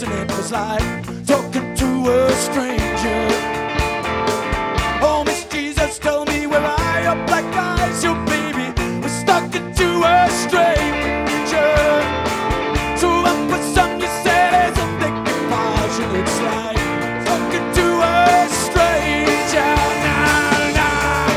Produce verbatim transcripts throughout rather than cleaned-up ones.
and it was like talking to a stranger. Oh, Miss Jesus, tell me where are your black eyes, your baby was talking to a stranger. So up with some you said as a big passion, it's like talking to a stranger. Nah, nah.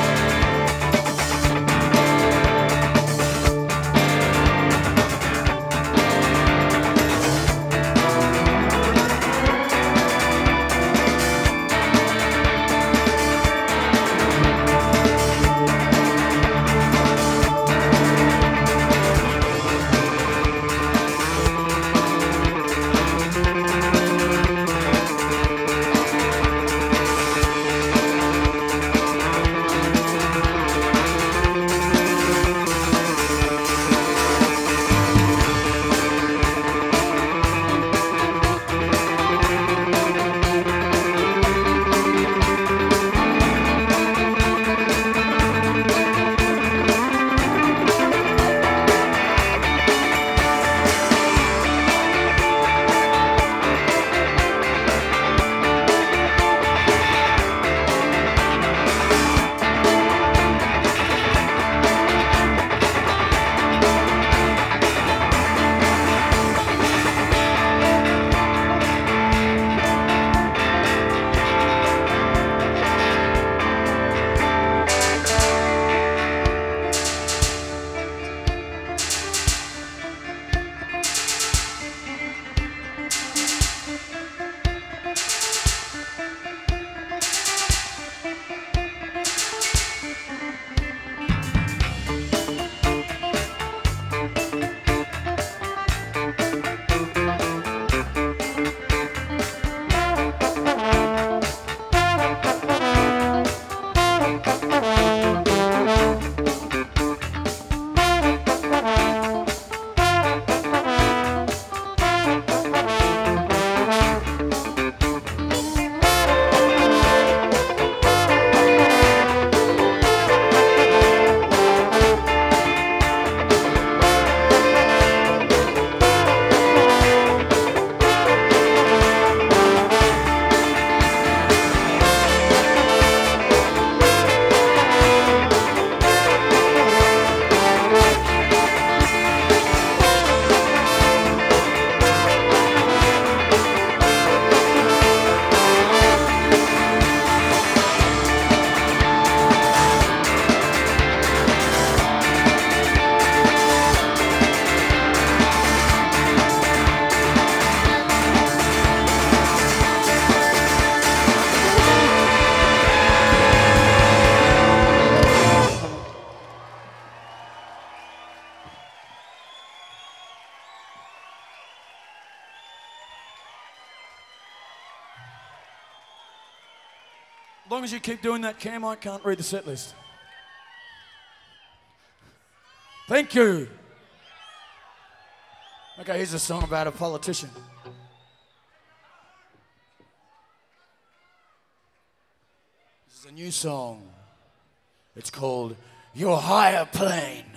As long as you keep doing that, Cam, I can't read the set list. Thank you. Okay, here's a song about a politician. This is a new song. It's called Your Higher Plane.